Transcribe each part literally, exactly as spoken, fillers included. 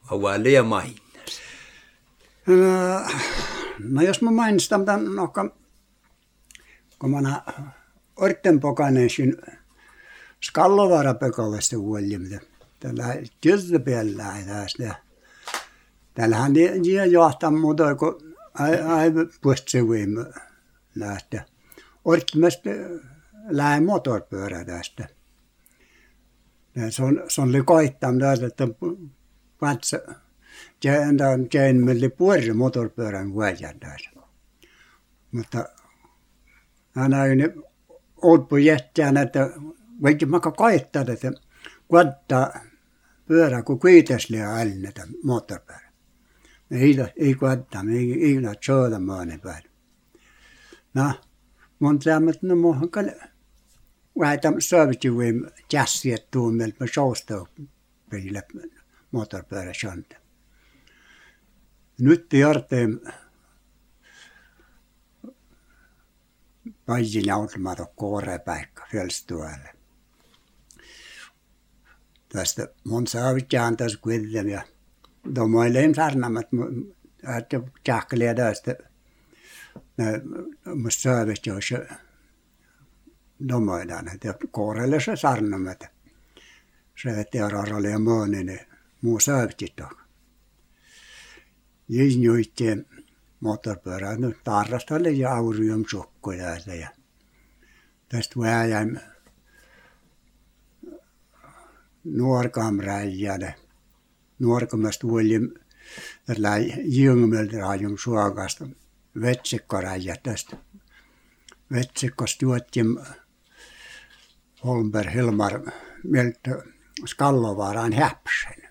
Aualle ja mainas. No, no jos mä mainistan tämän, no, kun mä orten pokaneesin Skallovara pekallista vuolimta. Tällä tyltä päällä tästä. Tällähän nie johtaa muuta kuin ai puhtseviin lähteä. Ortmesta lähe motorpyörä tästä. Se on se on likoittam tästä että patsa jään jään meille puoli motorpyörän vuojan tästä. Mutta aina ne olpu jättää että vaikka maka kaittaa että kuottaa pyörä kun kuiteslee alneta moottoripyörä. Ei ei kuottaa ei ei na choda maane päin. No mun tämmöt no mohkan väitäm servituim jässiet tuumel me showsta peille moottoripyörä shanta. Nyt tiarteem Pajin automato koorepaikka fjällstualle. Tästä mun saavitjaan tässä kuitenkin ja domoilein sarnamat että tjahkelee tästä mun saavit jos domoidaan että koorelle se sarnamat se teoraralle ja mooninen muu saavitjit on. Jisnjuittien moottoripyörää nyt tarrastalle ja aurium sukkoja ja tästä väjäim nuorkamräjälle nuorkamasta vuolim tällä jyngmeltä rajum suokasta vetsikkoräjä tästä vetsikkosta juottim Holmberg Hilmar mieltä Skallovaaraan häpsen.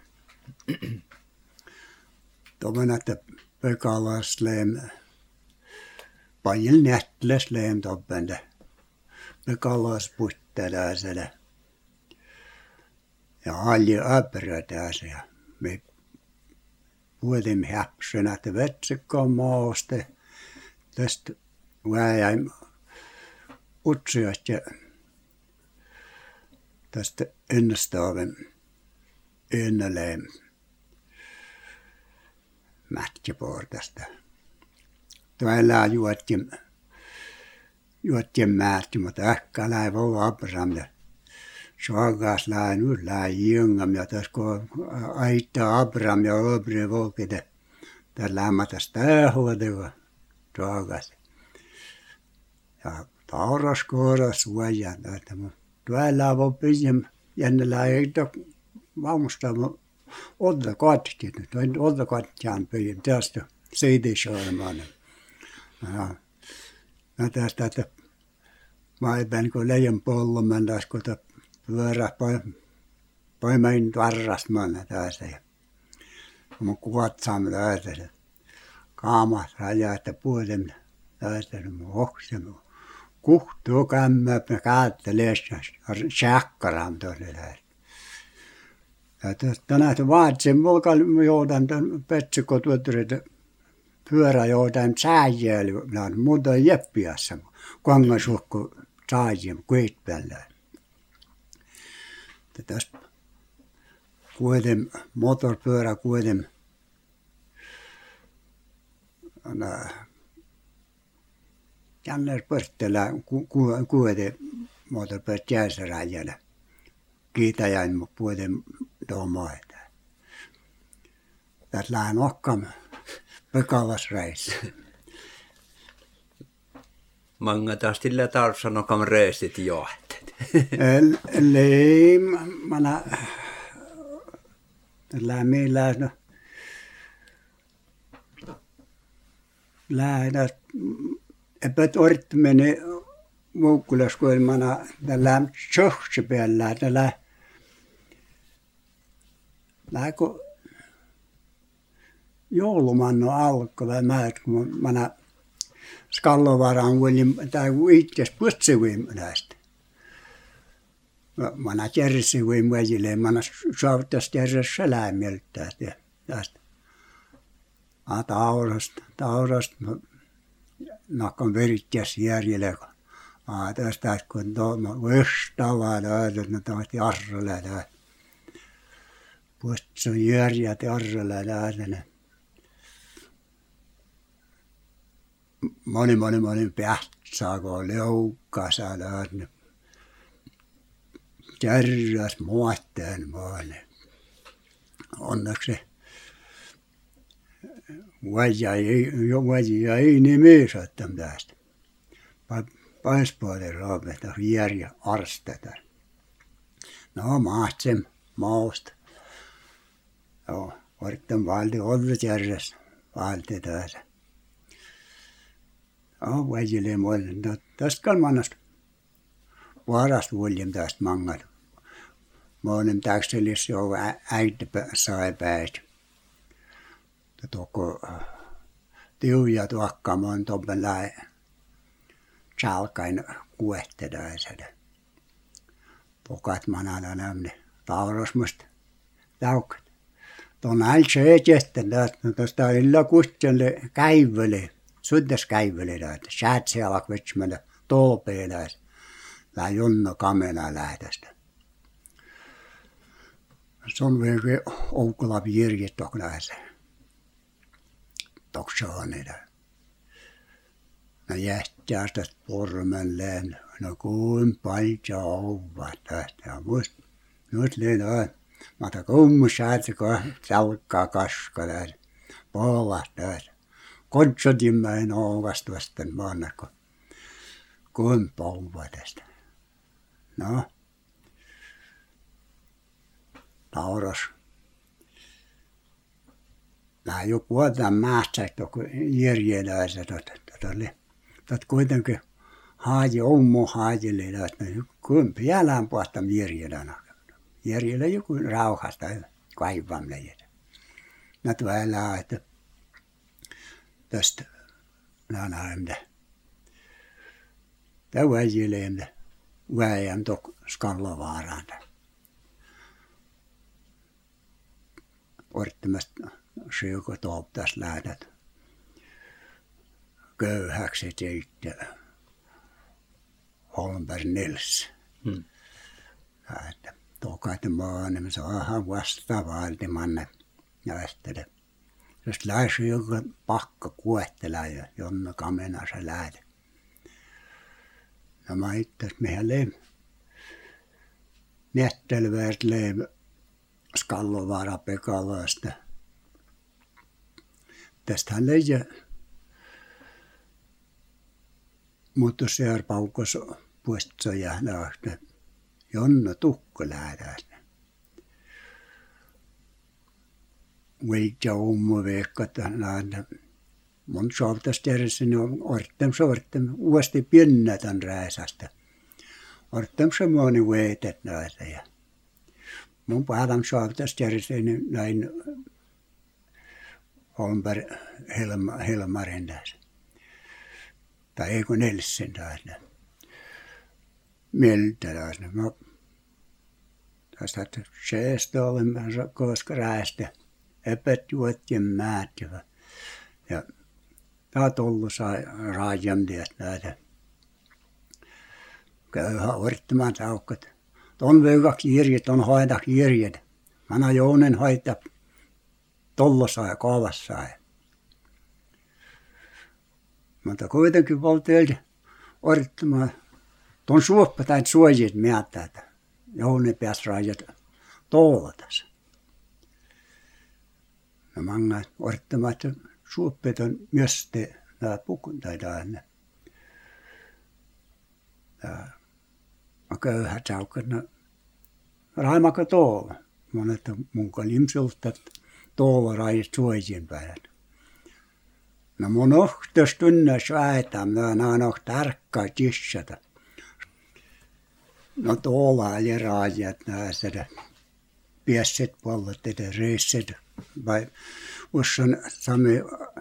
Tomen että Pekalasleem pajil nätlesleem toppende Pekalas puttelaiselle ja alli äpärötäse ja me puhutim häpsenä että vetsikkoon maaste tästä väjäim utsiasta ja tästä ennestaaven enneleem mätkiportasta. Tuolla juottiin juottiin määtti, mutta äkkä läi voi apram ja suokas läi nyt läi jyngam ja tässä kun aittaa apram ja obri volkite tällä lämmätäs tähhuotua suokas. Ja tauras kooras suojan täältä, mutta tuolla voi pisim jännellä ei vaunusta Odda katki nyt, odda katkiaan pyin tästä seitsemän. Ja mä tästä että vaipän kun leijän pollomen taas kun ta pyörä poimain varrast manna tästä ja mun kuvatsaamme tästä kaamat rajaa että puolem tästä mun hoksemu kuhtuu kämmä me kaattelee säkkaram tuonne tästä. Ja tänään vaatsin mulkal joudan tämän petsikko tuotteita pyörä joudan sääjäli naan muuta jeppiassa kangasukko saajim kuitpäällä. Tästä kuitenkin moottoripyörä kuitenkin jänner pörttelä kuitenkin moottoripyörä jäisäräjällä. Kiitäjän mu puolin domoita. Tätä lähen okkam Pekalas reis. Manga taas tillä tarvitsen okam reistit johtet. Eli mana tällä meillä no lähdä epät ort meni muukkulas kun mana tällä tjohtsi päällä tällä lähkö joulumanno alkoi määt kun mana Skallovaaraan vuolim tai itses putsivuim näistä. Mana kärsivuim väjille mana saavuttas kärsissä lämmeltää tästä. A taurast taurast nakon veritkäs järjelle. A tästä kun tuoma vöstavaa täältä ne tahti arrolle täältä. Puhtso järjä tarrella lähtene. Moni, moni, moni pähtsaako leukkaa saa lähtene. Kärräs muotteen maali. Onneksi vaja ei, jo vaja ei nimessä tästä. Paispuolen raapesta järjä arsteta. No mahtsem mausta. Joo, varten valti ollut järjessä valti tässä. Joo, vajille muoden. Tästä kalmannasta varasta vuolim tästä mangat. Mä olen täkselissä jo äiti sai päät. Tuoko tiuja tuokka, mä oon toppen lähe chalkain kuehtedäiset. Pokat manana nämne taurosmusta taukat. Tuon ältsä etesten tästä, tästä illa kustjalle käivöle, suddes käivöle tästä, säätsealak vetsmälle tolpeen tästä. Tää Jonna Kamena lähtästä. Se on vielä Oukkola virjet toklässä. Toksahan edä. No jähtää tästä pormelleen. No kuin paljon ovat tästä. Ja muist, nyt liian. Mä otan kummus säätsikö salkkaa kaska tästä. Polas tästä. Kotsotimmäin ouvasta vasten maannakko. Kuin pouva tästä. No. Tauros. Nämä jo puhutaan mästä, että järjeläiset. Tätä kuitenkin haaji ommo haajille, että kun pielään puhta järjelänä. Järjelä joku rauhasta kaivamle. Nämä tuolla, että tästä nämä näemme. Tämä väjileemme. Väijän tok Skallavaaraan. Orttimasta syökö tooptas lähdät. Köyhäksi teitte Holmberg Nils. Hmm. Että tokaita maan, saadaan vastaavaaltimanne näistele. Jos lähes joku pakka kuettelää ja Jonna Kamena se lähde. No mä itse mehän leim. Nettelväät leim Skallovaara Pekalaista. Tästähän leijä. Mutta se paukos puistoja nähtä. Jonna Tukko lähdään. Vaikka ommo veikkat nähdä. Mun sovtasta järjessä on ortem sortem uudesti piennätän rääsästä. Ortem semmoinen veetet näitä ja mun päälän sovtasta järjessä näin Holmberg Helma, Helmarin tässä. Tai eikö Nelsen tässä. Mieltä tässä. Mä tästä seestä olemme koska räästä. Epät juottien määttävä. Ja tämä tullut sai raajan näitä. Köyhä orttimaan taukkat. Ton vöykäksi kirjat, ton hoidak kirjat. Mana Jounen hoita tollossa ja kaavassa. Mutta kuitenkin valteelta orttimaan. Ton suoppa täitä suojit määttää. Jounen pääsi raajat tollatas. No manga orttimaan, että suoppeet on myös te nämä pukun tai tänne. Mä köyhät saukkat, no raimaka tuolla. Mä että mun kalimsulta tuolla raajat suojien päällä. No mun ohtos tunnes väitä, mä näen oh tarkkaa tissata. No tuolla oli raajat näistä piesset pallot, että reisset. Vai uskon sami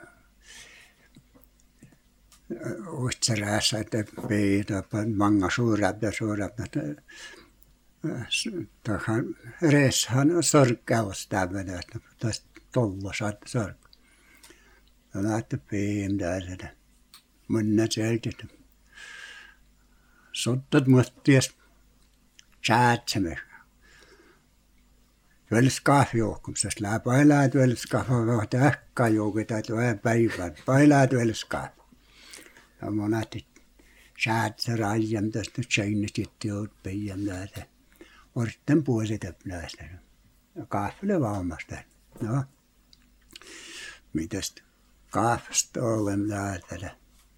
uitsaräässä, että peitä, manga suurat ja suurat. Tähän reissahan sorkkaus tämmöinen, että tästä tollossa sork. Ja näette peim täällä. Minä seltit. Sottat muutties säätsämme. tuolis kahviohkumsas lää pailaa tuolis kahva vahti ähkää jouki tai vähän päivän pailaa tuolis kahva. Ja mä nähti säätä rajan tästä seinästi jout päijän näitä. Orten puolet näistä. Ja kahville vaumasta. No. Mitäs kahvasta olen näitä.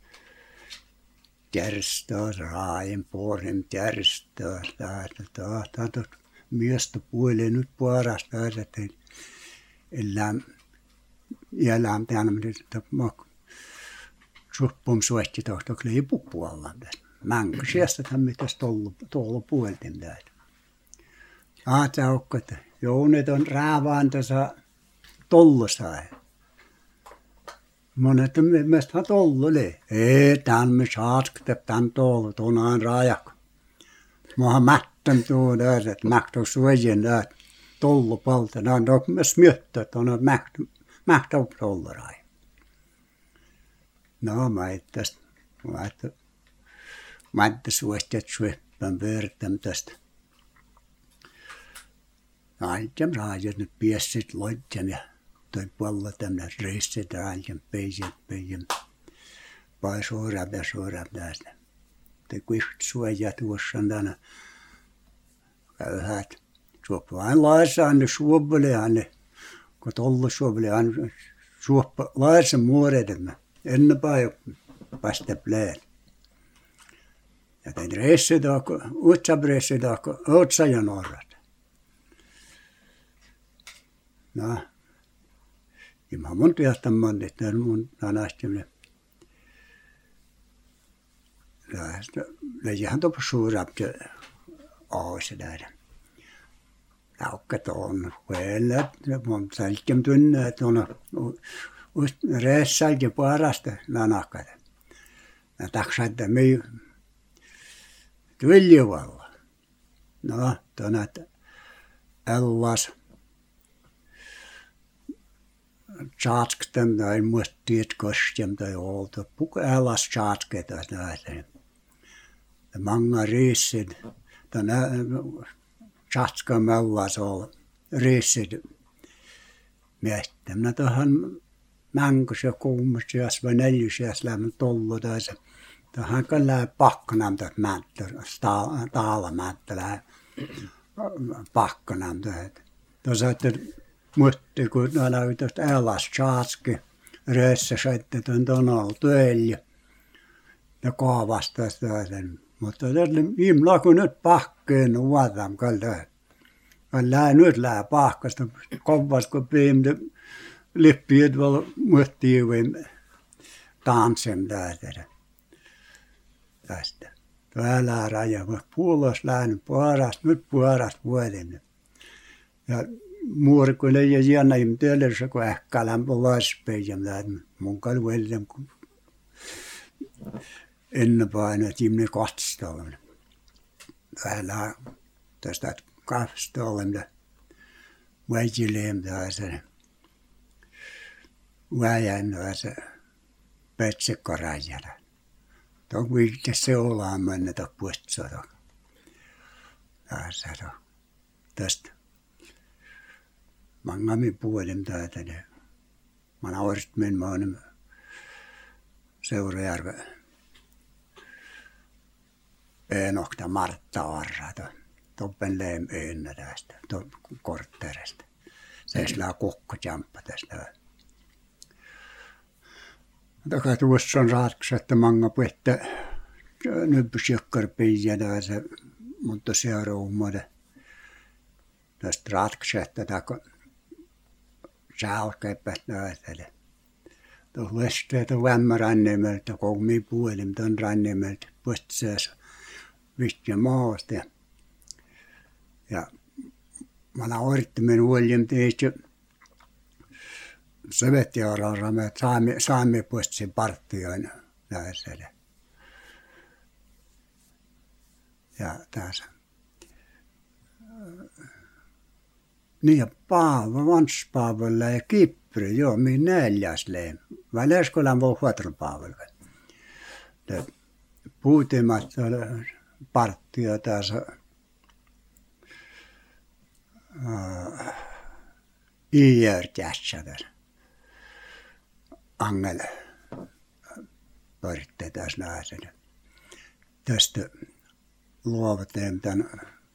Järjestöä, raajen puolen järjestöä, täältä tahtaa miestä puoleen nyt puolesta, että elää elää tänne, että suppum suotti tohto kliipu puolella. Mänkä sieltä tämän mitäs tuolla puolten täältä. Aataukko, että jounet on raavaan tässä tollossa. Monet meistä tollo oli. Ei, tämän me saatkta, tämän tollo, tuonaan rajak. Mä mättän tuon tässä, että mähtää suojien tässä tollo palta. Nämä on myös myöttä, että on mähtää tollo rajak. No, mä itsestä, mä itse, mä itse suosti, että suoppaan vertaan tästä. Aittem rajat nyt piessit loitjan ja toi puolella tämmöinen reissit rajat peijät peijät. Vai suoraan ja suoraan tästä. Te kuiht suojaa tuossa on tänä käyhät. Suoppa vain laissa anne suopille anne. Kun tolla suopille anne suoppa laissa muoredemme. Ennenpä jo vasta plään. Ja tein reissit taakko, utsab reissit taakko, otsa ja norrat. No. Ja mä mun työstä mannit, että mun nähtämme. Leijahan tuossa suurapti aase nähdä. Laukkat on huellet, mun sälkkäm tunne, että on reissäkin parasta nanakkat. Ja taksaita myy tyljuvalla. No, tuonne, että ellas tjaatsketem tai muista tiet kostjem tai olta. Puka ellas tjaatsketas näitä. Ja manga riissit. Tänä tjaatskam ellas olla riissit. Miettä. Minä tähän mänkos ja kuumas ja vai neljys ja lämmön tollu tässä. Tähän kan lää pakkanam tätä mättä. Taala mättä lää pakkanam tätä. Tuossa että muisti, kun näytöt elas tjaatski, reessä saitte tuon tonalla työllä ja kaavasta sitä. Mutta imla kun nyt pahkeen uotam kalta. Lää nyt lää pahkasta, kovas kun piimde lippiet val muisti kuin tanssem tästä. Tästä. Täällä raja, mutta puolos läänyt puolasta, nyt puolasta vuoden. Ja muorikuille ja jännä imteellessä, kun ehkä lämpö laspeen ja mun kalvuille, kun ennenpäin, että ihminen katsoo. Täällä tästä kahvista olemme väijileem tässä. Väjän tässä petsekkarajalla. Tuo kuitenkin se ollaan mennetä puhtsata. Tässä tästä. Mangami puolin täältä. Mä naurit min mä oon Seurajärve Eenokta Martta Arrata. Toppen leem ennä tästä, kortterista. Seislää kokkojamppa tästä. Taka tuossa on ratkaisu, että manga puhuttaa nyppysjökkarpiä tässä, mutta seuraavaksi tästä ratkaisu, että taka saalkeipät näytellä. Tuossa lesteet on vämmä rannimeltä, koumi puolim tuon rannimeltä, puhutseessa vihtiä maasta. Ja mä naurittin minun uoljem teistä Sovettiaralla, että saamme, saamme puhutsen partioin näytellä. Ja tässä. Niin ja Paavo, Vans-Paavolla ja Kipri, joo, minä neljäs leim. Väleskolan voi huotra Paavolla. Puutimat partio tässä iärtässä tässä. Angel pörtte tässä nähdä. Tästä luovuteen tämän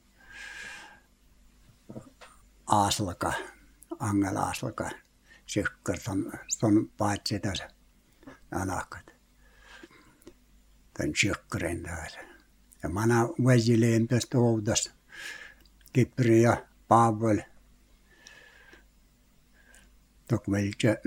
Aaslaka, Angel Aaslaka, sykkär ton, ton paitsi tässä anakat. Tän sykkärin tässä. Ja mana väjileen tästä oudas Kipri ja Pavel. Tokveltje.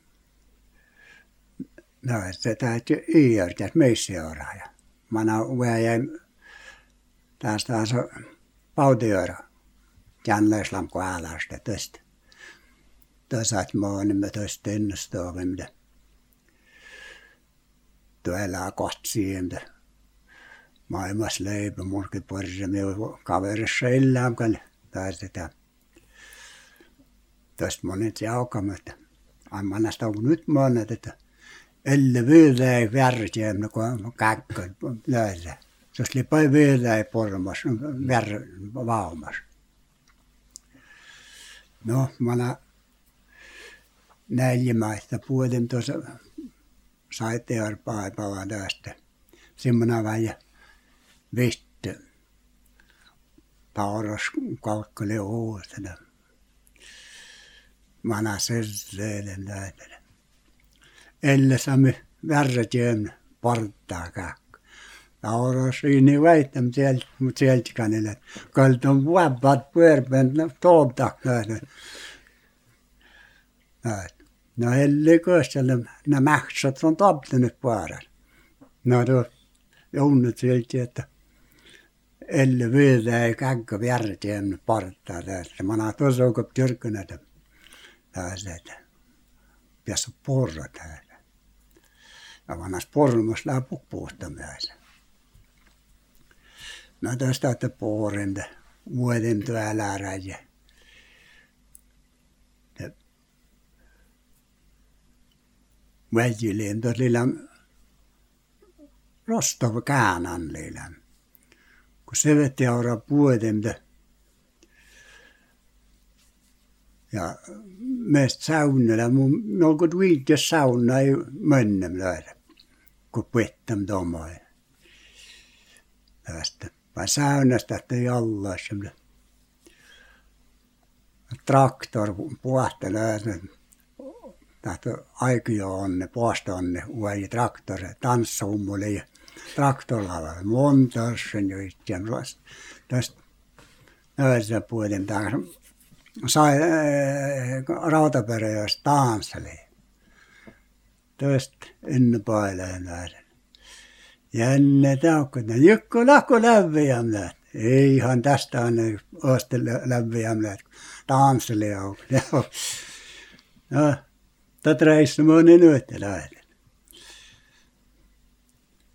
No, se täytyy iärtää meissä seuraa. Ja mana väjäin tästä taas pautiöra. Jänläislam kuin äälästä tästä. Tässä et maa, niin me tästä ennustaa, mitä tuolla kohtsiin, mitä maailmassa leipä, mulkin parissa, me kaverissa illään, kun tästä tästä monet jaukamme, että ammannasta on nyt monet, että elle vyöllä ei värjää, kun käkkö löydä. Se oli paljon vyöllä ei pormassa, värjää vaumassa. No, mä neljämäistä puolin tuossa saitearpaipalla tästä. Semmoinen vähän vittu. Tauras kalkkeli uutena. Mä näin selleen näitä. Elle saamme värrätjön portaa kakka. Tauras siinä väittäm sieltä, mutta sieltäkään niille. Kalta on vuopat pyörpeen tuolta näitä. No helle köstellä nämä mähtsät on taptanut puolen. No tuo jounut sieltä, että elle vyöllä ei kakka värrätjön portaa tästä. Mä näin tuossa onko tyrkkynätä. Tästä, että pitäisi porra täällä. Ja vanhas pormassa läpi puhtamäessä. No tästä, että porrinta vuoden täällä räjä. Väjileen tuossa liilan Rostov käänan liilan. Kun se veti auraa puoden, ja meistä saunalla, me olko viittää sauna ei mennä löydä, kun puettam tuomaan. Tästä. Vai saunasta, että ei olla semmoinen traktor puhta löydä. Tästä aikia on ne, puosta on ne, uuden traktor, tanssummuli ja traktorilla monta sen jo itseään. Tästä löydä puolen taas. Sai rautaperäjästä tansseli. Tästä ennen paileen näiden. Jänne taukko, ne jykko lahko lämpiämät. Eihän tästä aina osta lämpiämät. Tansseli on. No, tätä reissu moni nyt lähden.